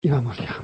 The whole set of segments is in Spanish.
Y vamos ya.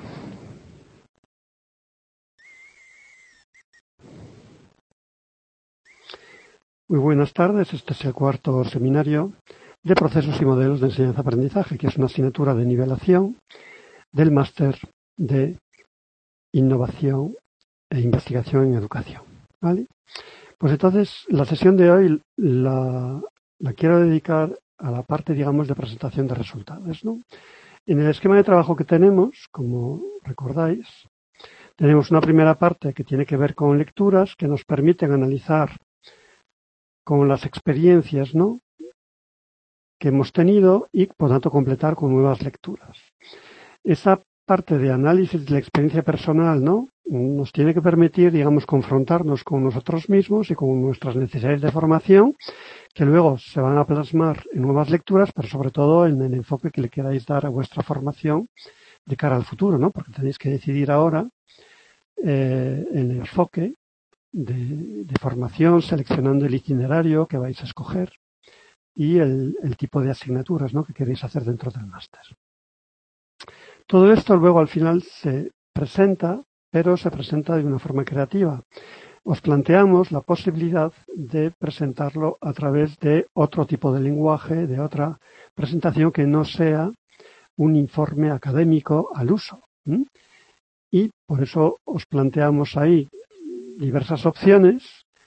Muy buenas tardes, este es el cuarto seminario de procesos y modelos de enseñanza-aprendizaje, que es una asignatura de nivelación del máster de innovación e investigación en educación. ¿Vale? Pues entonces, la sesión de hoy la quiero dedicar a la parte, digamos, de presentación de resultados, ¿no? En el esquema de trabajo que tenemos, como recordáis, tenemos una primera parte que tiene que ver con lecturas que nos permiten analizar con las experiencias, ¿no?, que hemos tenido y, por tanto, completar con nuevas lecturas. Esa parte de análisis de la experiencia personal, ¿no?, nos tiene que permitir, digamos, confrontarnos con nosotros mismos y con nuestras necesidades de formación, que luego se van a plasmar en nuevas lecturas, pero sobre todo en el enfoque que le queráis dar a vuestra formación de cara al futuro, ¿no?, porque tenéis que decidir ahora el enfoque de formación, seleccionando el itinerario que vais a escoger y el tipo de asignaturas, ¿no?, que queréis hacer dentro del máster. Todo esto luego al final se presenta, pero se presenta de una forma creativa. Os planteamos la posibilidad de presentarlo a través de otro tipo de lenguaje, de otra presentación que no sea un informe académico al uso. Y por eso os planteamos ahí diversas opciones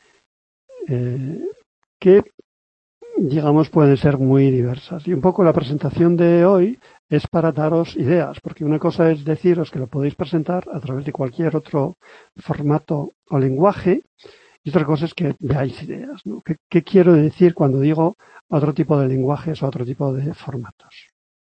que, digamos, pueden ser muy diversas. Y un poco la presentación de hoy es para daros ideas, porque una cosa es deciros que lo podéis presentar a través de cualquier otro formato o lenguaje, y otra cosa es que veáis ideas, ¿no? ¿Qué quiero decir cuando digo otro tipo de lenguajes o otro tipo de formatos?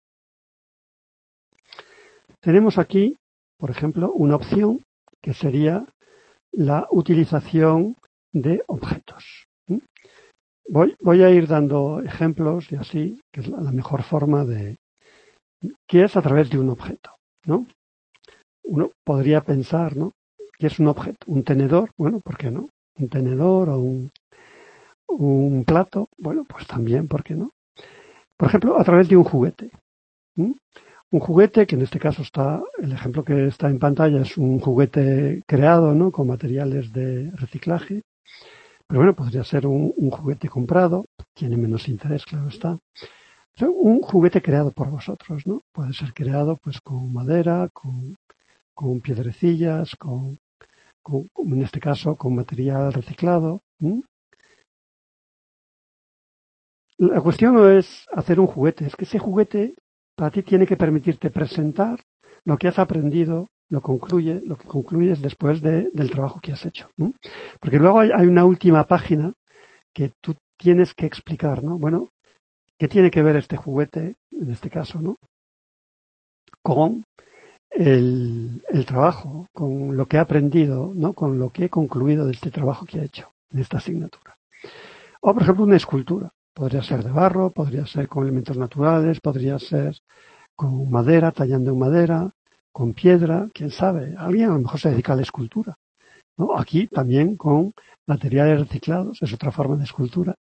Tenemos aquí, por ejemplo, una opción que sería la utilización de objetos. Voy a ir dando ejemplos y así, que es la mejor forma de... ¿Qué es a través de un objeto? ¿No? Uno podría pensar, ¿no?, ¿qué es un objeto? ¿Un tenedor? Bueno, ¿por qué no? ¿Un tenedor o un plato? Bueno, pues también, ¿por qué no? Por ejemplo, a través de un juguete. Un juguete, que en este caso está, el ejemplo que está en pantalla es un juguete creado, ¿no?, con materiales de reciclaje. Pero bueno, podría ser un juguete comprado, tiene menos interés, claro está. Pero un juguete creado por vosotros, ¿no? Puede ser creado pues con madera, con piedrecillas, en este caso con material reciclado. La cuestión no es hacer un juguete, es que ese juguete para ti tiene que permitirte presentar lo que has aprendido, lo que concluyes después del trabajo que has hecho, ¿no? Porque luego hay una última página que tú tienes que explicar, ¿no? Bueno, ¿qué tiene que ver este juguete, en este caso, ¿no?, con el trabajo, con lo que he aprendido, ¿no?, con lo que he concluido de este trabajo que he hecho, en esta asignatura? O, por ejemplo, una escultura. Podría ser de barro, podría ser con elementos naturales, podría ser con madera, tallando en madera, con piedra, quién sabe. Alguien a lo mejor se dedica a la escultura, ¿no? Aquí también con materiales reciclados, es otra forma de escultura.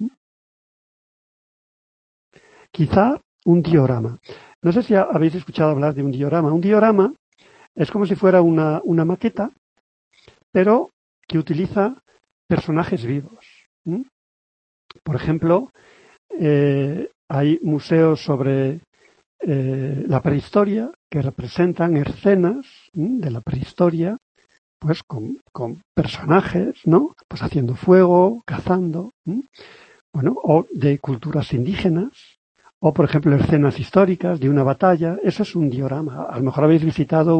Quizá un diorama. No sé si habéis escuchado hablar de un diorama. Un diorama es como si fuera una maqueta, pero que utiliza personajes vivos. Por ejemplo, hay museos sobre la prehistoria que representan escenas de la prehistoria, pues con personajes, ¿no?, pues haciendo fuego, cazando, bueno, o de culturas indígenas, o por ejemplo escenas históricas de una batalla. Eso es un diorama. A lo mejor habéis visitado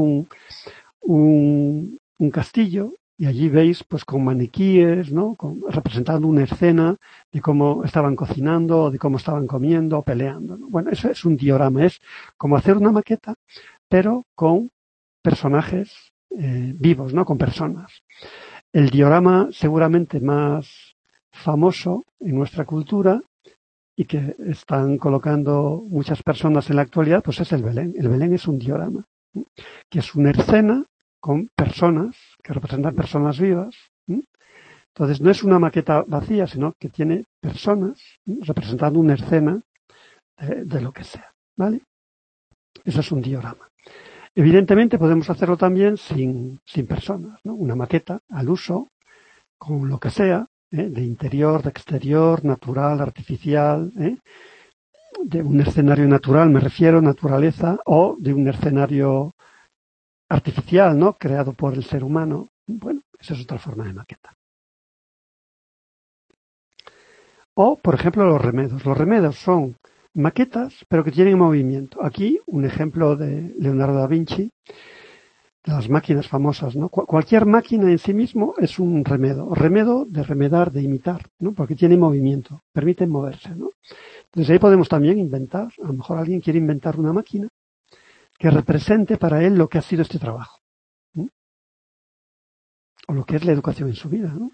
un castillo y allí veis pues con maniquíes, ¿no?, representando una escena de cómo estaban cocinando, o de cómo estaban comiendo o peleando, ¿no? Bueno, eso es un diorama, es como hacer una maqueta, pero con personajes vivos, ¿no?, con personas. El diorama seguramente más famoso en nuestra cultura y que están colocando muchas personas en la actualidad, pues es el Belén. El Belén es un diorama, que es una escena con personas, que representan personas vivas. Entonces, no es una maqueta vacía, sino que tiene personas representando una escena de lo que sea, ¿vale? Eso es un diorama. Evidentemente podemos hacerlo también sin personas, ¿no? Una maqueta al uso, con lo que sea, de interior, de exterior, natural, artificial, de un escenario natural, me refiero, naturaleza, o de un escenario artificial, ¿no? Creado por el ser humano. Bueno, esa es otra forma de maqueta. O, por ejemplo, los remedos. Los remedos son maquetas, pero que tienen movimiento. Aquí un ejemplo de Leonardo da Vinci, de las máquinas famosas, ¿no? Cualquier máquina en sí mismo es un remedo. Remedo de remedar, de imitar, ¿no? Porque tiene movimiento, permite moverse, ¿no? Entonces ahí podemos también inventar, a lo mejor alguien quiere inventar una máquina que represente para él lo que ha sido este trabajo, ¿no? O lo que es la educación en su vida, ¿no?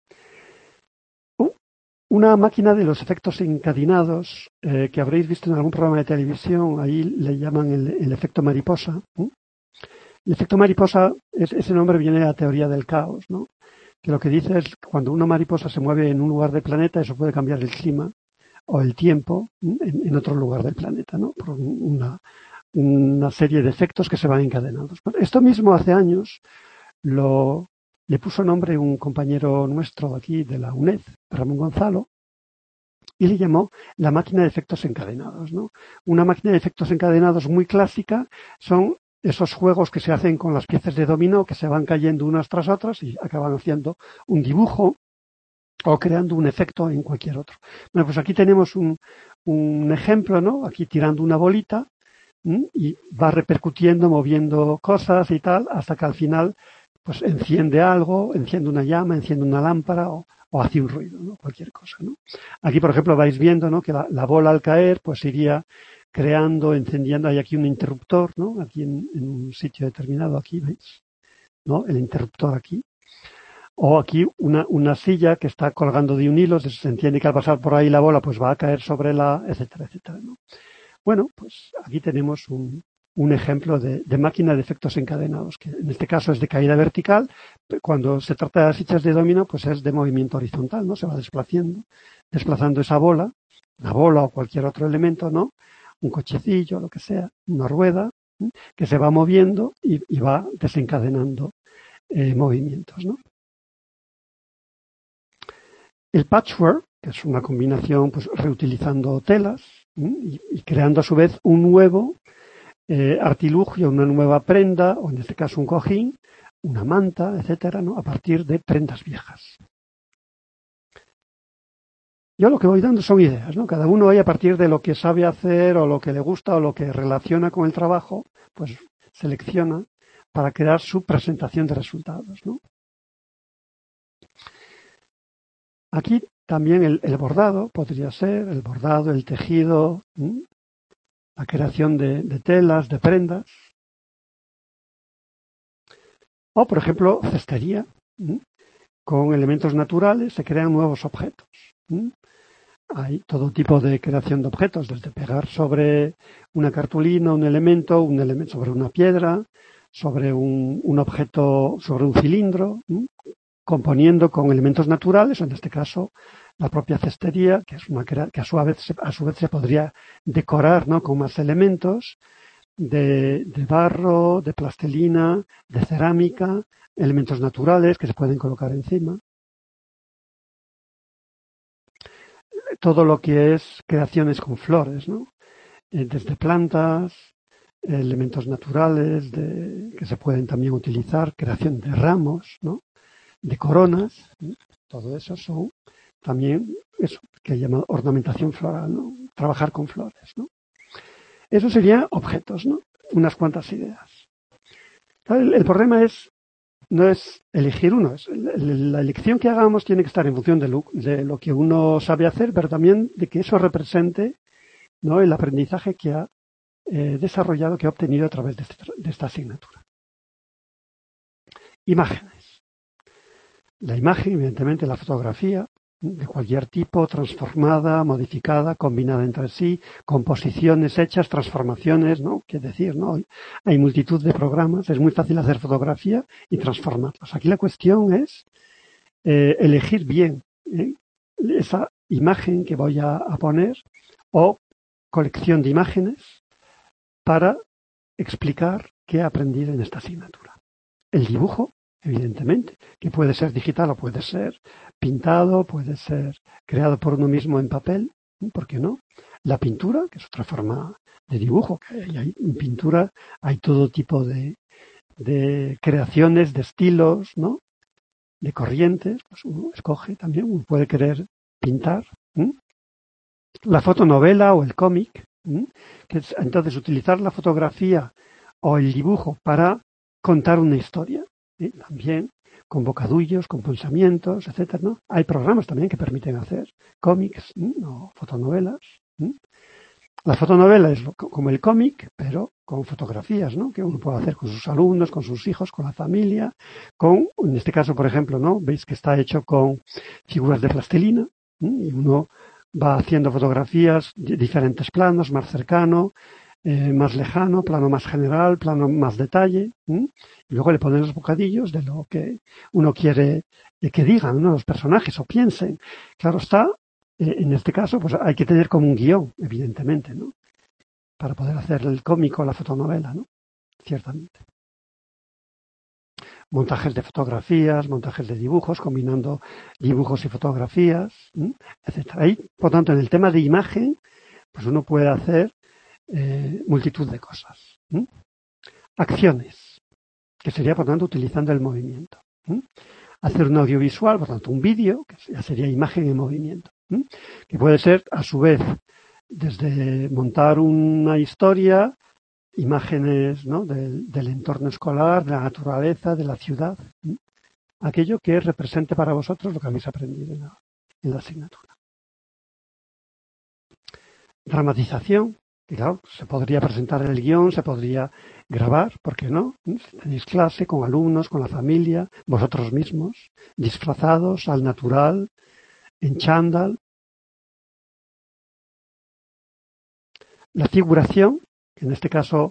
Una máquina de los efectos encadenados que habréis visto en algún programa de televisión, ahí le llaman el efecto mariposa, ¿no? El efecto mariposa, ese nombre viene de la teoría del caos, ¿no? Que lo que dice es que cuando una mariposa se mueve en un lugar del planeta, eso puede cambiar el clima o el tiempo en otro lugar del planeta, ¿no? Por una serie de efectos que se van encadenados. Esto mismo hace años le puso nombre un compañero nuestro aquí de la UNED, Ramón Gonzalo, y le llamó la máquina de efectos encadenados, ¿no? Una máquina de efectos encadenados muy clásica son esos juegos que se hacen con las piezas de dominó que se van cayendo unas tras otras y acaban haciendo un dibujo o creando un efecto en cualquier otro. Bueno, pues aquí tenemos un ejemplo, ¿no? Aquí tirando una bolita y va repercutiendo, moviendo cosas y tal, hasta que al final pues enciende algo, enciende una llama, enciende una lámpara o hace un ruido, ¿no? Cualquier cosa, ¿no? Aquí, por ejemplo, vais viendo, ¿no? Que la bola al caer pues iría creando, encendiendo, hay aquí un interruptor, ¿no? Aquí en un sitio determinado, aquí, ¿veis? ¿No? El interruptor aquí. O aquí una silla que está colgando de un hilo, se entiende que al pasar por ahí la bola pues va a caer sobre etcétera, etcétera, ¿no? Bueno, pues aquí tenemos un ejemplo de máquina de efectos encadenados, que en este caso es de caída vertical. Cuando se trata de las fichas de dominó, pues es de movimiento horizontal, ¿no? Se va desplazando esa bola, la bola o cualquier otro elemento, ¿no? Un cochecillo, lo que sea, una rueda, que se va moviendo y va desencadenando movimientos, ¿no? El patchwork, que es una combinación, pues reutilizando telas y creando a su vez un nuevo artilugio, una nueva prenda, o en este caso un cojín, una manta, etcétera, ¿no? A partir de prendas viejas. Yo lo que voy dando son ideas, ¿no? Cada uno ahí a partir de lo que sabe hacer o lo que le gusta o lo que relaciona con el trabajo, pues selecciona para crear su presentación de resultados, ¿no? Aquí también el bordado podría ser, el bordado, el tejido, la creación de telas, de prendas. O, por ejemplo, cestería. Con elementos naturales se crean nuevos objetos. Hay todo tipo de creación de objetos, desde pegar sobre una cartulina un elemento sobre una piedra, sobre un objeto, sobre un cilindro, componiendo con elementos naturales, en este caso la propia cestería, que a su vez se podría decorar, ¿no? Con más elementos de barro, de plastilina, de cerámica, elementos naturales que se pueden colocar encima. Todo lo que es creaciones con flores, ¿no? Desde plantas, elementos naturales que se pueden también utilizar, creación de ramos, ¿no? De coronas, ¿no? Todo eso son también eso que llama ornamentación floral, ¿no? Trabajar con flores, ¿no? Eso serían objetos, ¿no? Unas cuantas ideas. El problema no es elegir uno, la elección que hagamos tiene que estar en función de lo que uno sabe hacer, pero también de que eso represente, ¿no? El aprendizaje que ha desarrollado, que ha obtenido a través de esta asignatura. Imágenes. La imagen, evidentemente, la fotografía, de cualquier tipo, transformada, modificada, combinada entre sí, composiciones hechas, transformaciones, ¿no? ¿Qué decir, no? Hay multitud de programas, es muy fácil hacer fotografía y transformarlas. Aquí la cuestión es elegir bien esa imagen que voy a poner o colección de imágenes para explicar qué he aprendido en esta asignatura. El dibujo, evidentemente, que puede ser digital o puede ser pintado, puede ser creado por uno mismo en papel, ¿por qué no? La pintura, que es otra forma de dibujo, que en pintura hay todo tipo de creaciones, de estilos, ¿no? De corrientes, pues uno escoge también, uno puede querer pintar. La fotonovela o el cómic, que es entonces utilizar la fotografía o el dibujo para contar una historia, también con bocadillos, con pensamientos, etcétera, ¿no? Hay programas también que permiten hacer cómics o fotonovelas. La fotonovela es como el cómic, pero con fotografías, ¿no? Que uno puede hacer con sus alumnos, con sus hijos, con la familia, en este caso, por ejemplo, ¿no? Veis que está hecho con figuras de plastilina, y uno va haciendo fotografías de diferentes planos, más cercano, más lejano, plano más general, plano más detalle, y luego le ponen los bocadillos de lo que uno quiere que digan, ¿no? Los personajes o piensen. Claro está, en este caso, pues hay que tener como un guión, evidentemente, ¿no? Para poder hacer el cómic o la fotonovela, ¿no? Ciertamente. Montajes de fotografías, montajes de dibujos, combinando dibujos y fotografías, etcétera. Ahí, por tanto, en el tema de imagen, pues uno puede hacer multitud de cosas. Acciones, que sería, por tanto, utilizando el movimiento. Hacer un audiovisual, por tanto, un vídeo, que ya sería imagen en movimiento. Que puede ser, a su vez, desde montar una historia, imágenes, ¿no? del entorno escolar, de la naturaleza, de la ciudad, aquello que represente para vosotros lo que habéis aprendido en la asignatura. Dramatización, que claro, se podría presentar en el guión, se podría grabar, ¿por qué no? Si tenéis clase con alumnos, con la familia, vosotros mismos, disfrazados al natural, en chándal. La figuración, que en este caso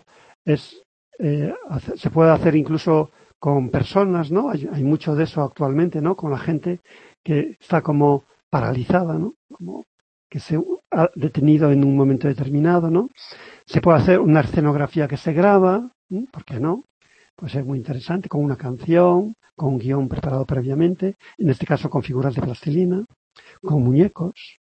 se puede hacer incluso con personas, ¿no? Hay mucho de eso actualmente, ¿no? Con la gente que está como paralizada, ¿no? Como que se ha detenido en un momento determinado, ¿no? Se puede hacer una escenografía que se graba, ¿por qué no? Puede ser muy interesante, con una canción, con un guión preparado previamente, en este caso con figuras de plastilina, con muñecos.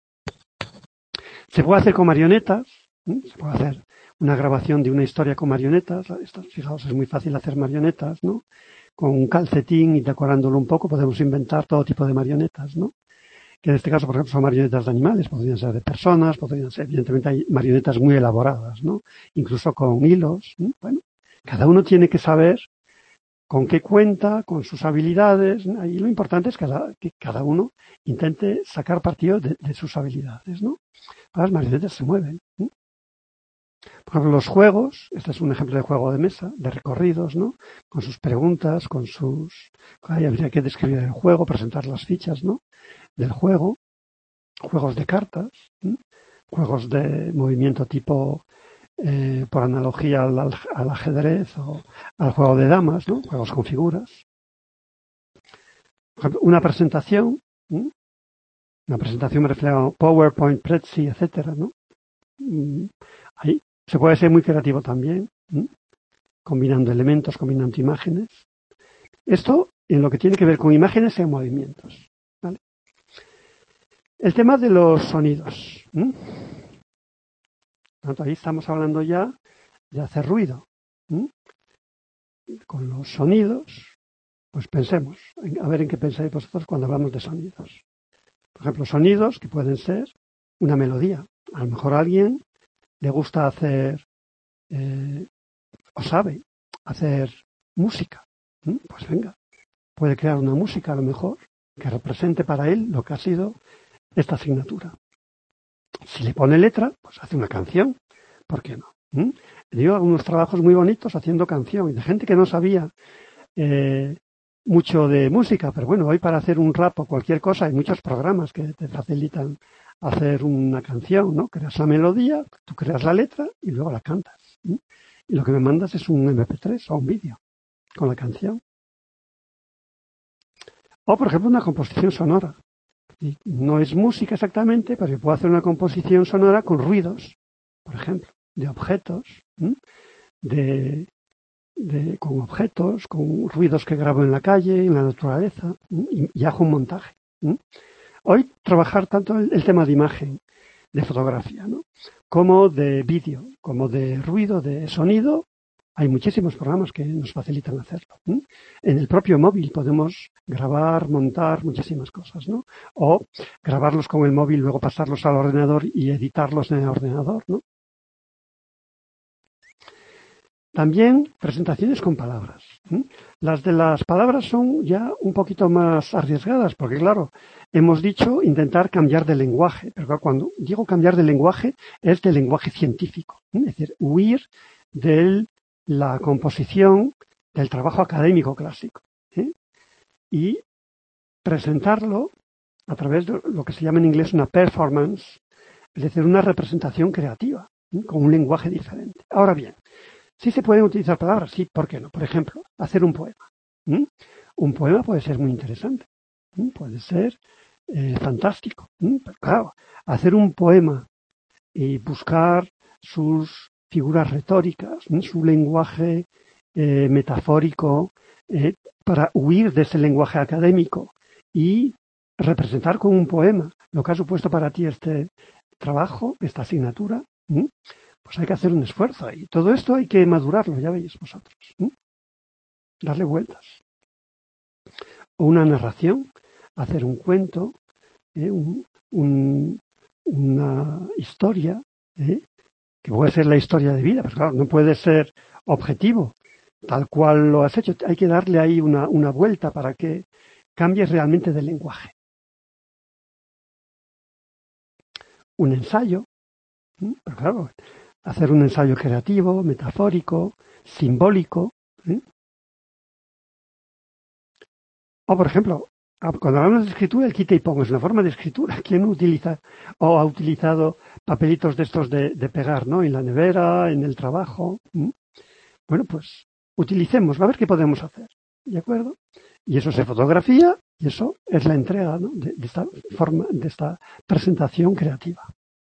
Se puede hacer con marionetas, se puede hacer una grabación de una historia con marionetas. Fijaos, es muy fácil hacer marionetas, ¿no? Con un calcetín y decorándolo un poco podemos inventar todo tipo de marionetas, ¿no? Que en este caso, por ejemplo, son marionetas de animales, podrían ser de personas, podrían ser, evidentemente hay marionetas muy elaboradas, ¿no? Incluso con hilos, ¿no? Bueno, cada uno tiene que saber con qué cuenta, con sus habilidades, y lo importante es que cada uno intente sacar partido de sus habilidades, ¿no? Las marionetas se mueven. Por ejemplo, los juegos, este es un ejemplo de juego de mesa, de recorridos, ¿no? Con sus preguntas, ahí habría que describir el juego, presentar las fichas, ¿no? Del juego, juegos de cartas, juegos de movimiento tipo, por analogía al ajedrez o al juego de damas, ¿no? Juegos con figuras. Por ejemplo, una presentación me refiero a PowerPoint, Prezi, etcétera, ¿no? Ahí se puede ser muy creativo también, combinando elementos, combinando imágenes. Esto en lo que tiene que ver con imágenes y movimientos, ¿vale? El tema de los sonidos. Por tanto, ahí estamos hablando ya de hacer ruido. Con los sonidos, pues pensemos, a ver en qué pensáis vosotros cuando hablamos de sonidos. Por ejemplo, sonidos que pueden ser una melodía. A lo mejor a alguien le gusta hacer, o sabe hacer música. Pues venga, puede crear una música a lo mejor que represente para él lo que ha sido esta asignatura. Si le pone letra, pues hace una canción. ¿Por qué no? Dio algunos trabajos muy bonitos haciendo canción y de gente que no sabía mucho de música, pero bueno, hoy para hacer un rap o cualquier cosa hay muchos programas que te facilitan hacer una canción, ¿no? Creas la melodía, tú creas la letra y luego la cantas. Y lo que me mandas es un MP3 o un vídeo con la canción. O, por ejemplo, una composición sonora. Y no es música exactamente, pero yo puedo hacer una composición sonora con ruidos, por ejemplo, de objetos, con objetos, con ruidos que grabo en la calle, en la naturaleza, y hago un montaje. Hoy trabajar tanto el tema de imagen, de fotografía, ¿no?, como de vídeo, como de ruido, de sonido. Hay muchísimos programas que nos facilitan hacerlo. En el propio móvil podemos grabar, montar muchísimas cosas, ¿no? O grabarlos con el móvil, luego pasarlos al ordenador y editarlos en el ordenador, ¿no? También presentaciones con palabras. Las de las palabras son ya un poquito más arriesgadas, porque claro, hemos dicho intentar cambiar de lenguaje, pero cuando digo cambiar de lenguaje es del lenguaje científico, es decir, huir de la composición del trabajo académico clásico, y presentarlo a través de lo que se llama en inglés una performance, es decir, una representación creativa, con un lenguaje diferente. Ahora bien, sí se pueden utilizar palabras, sí, ¿por qué no? Por ejemplo, hacer un poema. Un poema puede ser muy interesante, puede ser fantástico. Pero claro, hacer un poema y buscar sus figuras retóricas, su lenguaje metafórico, para huir de ese lenguaje académico y representar con un poema lo que ha supuesto para ti este trabajo, esta asignatura, pues hay que hacer un esfuerzo. Y todo esto hay que madurarlo, ya veis vosotros. Darle vueltas. O una narración, hacer un cuento, una historia, que puede ser la historia de vida, pero claro, no puede ser objetivo, tal cual lo has hecho. Hay que darle ahí una vuelta para que cambies realmente de lenguaje. Un ensayo, pero claro, hacer un ensayo creativo, metafórico, simbólico. O, por ejemplo, cuando hablamos de escritura, el quita y pongo es una forma de escritura. ¿Quién utiliza o ha utilizado papelitos de estos de pegar, ¿no?, en la nevera, en el trabajo? Bueno, pues utilicemos, a ver qué podemos hacer. ¿De acuerdo? Y eso se fotografía y eso es la entrega, ¿no?, de esta forma, de esta presentación creativa.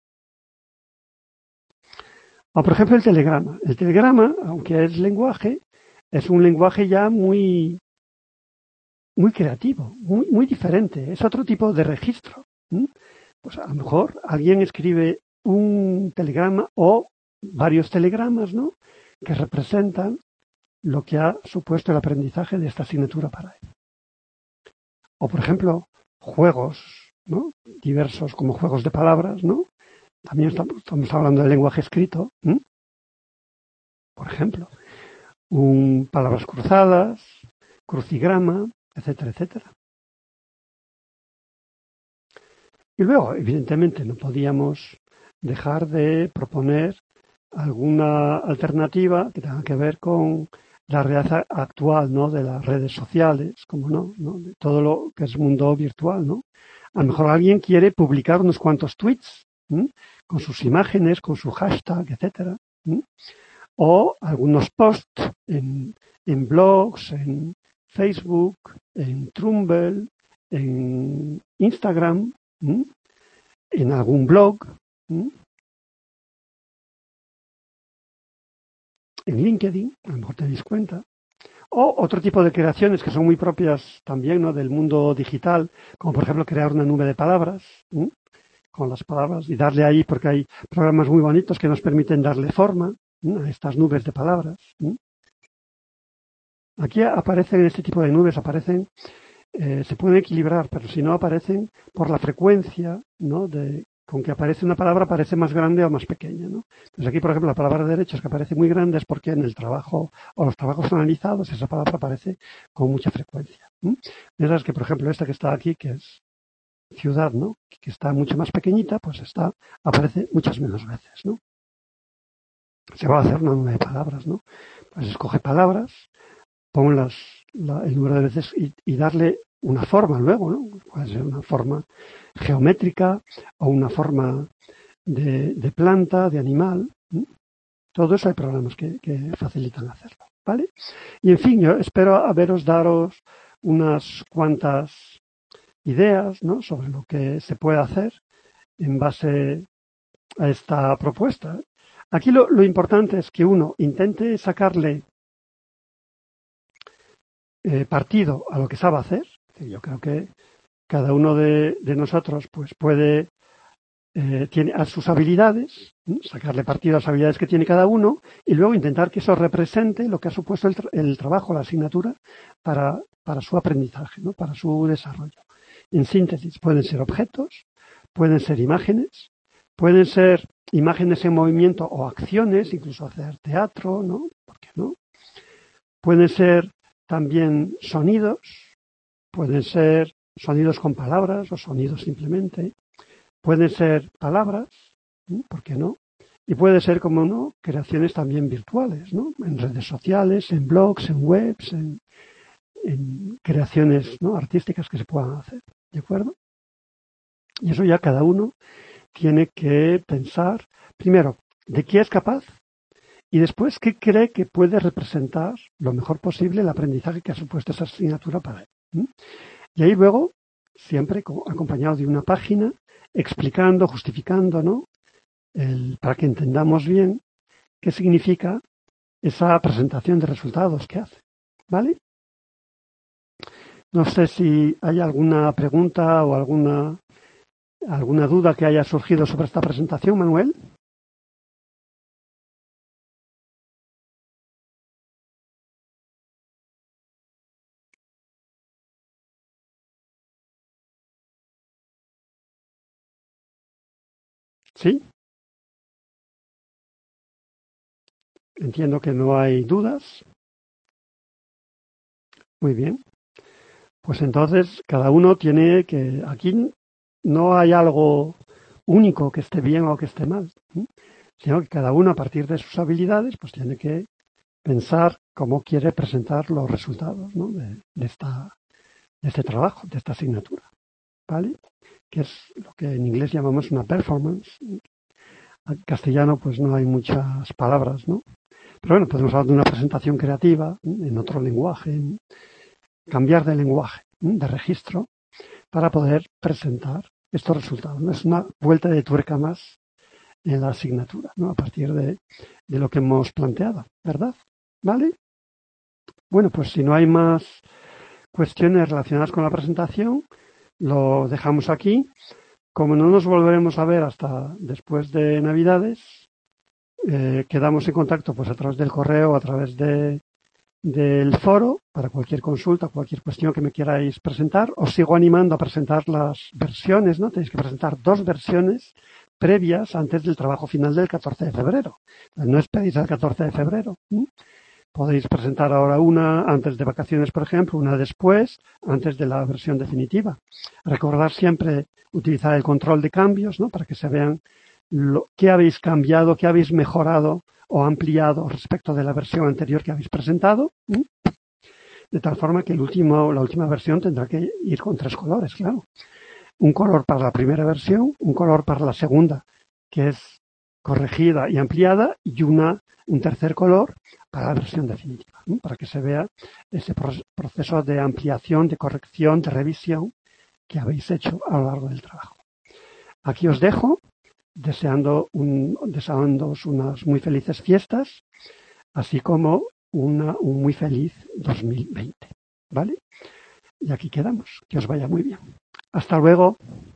O, por ejemplo, el telegrama. El telegrama, aunque es lenguaje, es un lenguaje ya muy creativo, muy diferente. Es otro tipo de registro. Pues a lo mejor alguien escribe un telegrama o varios telegramas, ¿no?, que representan lo que ha supuesto el aprendizaje de esta asignatura para él. O, por ejemplo, juegos, ¿no?, diversos, como juegos de palabras, ¿no? También estamos hablando del lenguaje escrito. Por ejemplo, palabras cruzadas, crucigrama, etcétera, etcétera. Y luego, evidentemente, no podíamos dejar de proponer alguna alternativa que tenga que ver con la realidad actual, ¿no?, de las redes sociales, como no, de todo lo que es mundo virtual, ¿no? A lo mejor alguien quiere publicar unos cuantos tweets, con sus imágenes, con su hashtag, etcétera, o algunos posts en blogs, en Facebook, en Trumbl, en Instagram, en algún blog, en LinkedIn, a lo mejor tenéis cuenta. O otro tipo de creaciones que son muy propias también, ¿no?, del mundo digital, como por ejemplo crear una nube de palabras, con las palabras y darle ahí, porque hay programas muy bonitos que nos permiten darle forma a estas nubes de palabras. Aquí aparecen, en este tipo de nubes aparecen, se pueden equilibrar, pero si no aparecen por la frecuencia, ¿no?, con que aparece una palabra, aparece más grande o más pequeña, ¿no? Entonces aquí, por ejemplo, la palabra derechos, que aparece muy grande, es porque en el trabajo o los trabajos analizados esa palabra aparece con mucha frecuencia. Mientras que, por ejemplo, esta que está aquí, que es ciudad, ¿no?, que está mucho más pequeñita, pues aparece muchas menos veces, ¿no? Se va a hacer una nube de palabras, ¿no? Pues escoge palabras, pon el número de veces y darle una forma luego, ¿no? Puede ser una forma geométrica o una forma de planta, de animal. Todo eso hay programas que facilitan hacerlo, ¿vale? Y en fin, yo espero daros unas cuantas ideas, ¿no?, sobre lo que se puede hacer en base a esta propuesta. Aquí lo importante es que uno intente sacarle partido a lo que sabe hacer. Yo creo que cada uno de nosotros pues puede tiene a sus habilidades, sacarle partido a las habilidades que tiene cada uno y luego intentar que eso represente lo que ha supuesto el trabajo, la asignatura para su aprendizaje, ¿no? Para su desarrollo. En síntesis, pueden ser objetos, pueden ser imágenes en movimiento o acciones, incluso hacer teatro, ¿no? ¿Por qué no? Pueden ser también sonidos, pueden ser sonidos con palabras o sonidos simplemente. Pueden ser palabras, ¿por qué no? Y puede ser, como no, creaciones también virtuales, ¿no? En redes sociales, en blogs, en webs, en creaciones, ¿no?, artísticas que se puedan hacer, ¿de acuerdo? Y eso ya cada uno tiene que pensar, primero, de qué es capaz y después qué cree que puede representar lo mejor posible el aprendizaje que ha supuesto esa asignatura para él. Y ahí luego, siempre acompañado de una página, explicando, justificando, ¿no? Para que entendamos bien qué significa esa presentación de resultados que hace, ¿vale? No sé si hay alguna pregunta o alguna duda que haya surgido sobre esta presentación, Manuel. ¿Sí? Entiendo que no hay dudas. Muy bien. Pues entonces cada uno tiene que... Aquí no hay algo único que esté bien o que esté mal, sino que cada uno a partir de sus habilidades pues tiene que pensar cómo quiere presentar los resultados, ¿no?, de este trabajo, de esta asignatura, ¿vale? Que es lo que en inglés llamamos una performance. En castellano pues no hay muchas palabras, ¿no? Pero bueno, podemos hablar de una presentación creativa en otro lenguaje, cambiar de lenguaje, de registro, para poder presentar estos resultados, ¿no? Es una vuelta de tuerca más en la asignatura, ¿no?, a partir de lo que hemos planteado, ¿verdad? ¿Vale? Bueno, pues si no hay más cuestiones relacionadas con la presentación, lo dejamos aquí. Como no nos volveremos a ver hasta después de Navidades, quedamos en contacto pues a través del correo, a través del foro, para cualquier consulta, cualquier cuestión que me queráis presentar. Os sigo animando a presentar las versiones, ¿no? Tenéis que presentar 2 versiones previas antes del trabajo final del 14 de febrero. No esperéis al 14 de febrero. Podéis presentar ahora una antes de vacaciones, por ejemplo, una después, antes de la versión definitiva. Recordar siempre utilizar el control de cambios, ¿no?, para que se vean qué habéis cambiado, qué habéis mejorado o ampliado respecto de la versión anterior que habéis presentado. De tal forma que la última versión tendrá que ir con 3 colores, claro. Un color para la primera versión, un color para la segunda, que es corregida y ampliada, y un tercer color para la versión definitiva, ¿no?, para que se vea ese proceso de ampliación, de corrección, de revisión que habéis hecho a lo largo del trabajo. Aquí os dejo, deseándoos unas muy felices fiestas, así como un muy feliz 2020, ¿vale? Y aquí quedamos. Que os vaya muy bien. Hasta luego.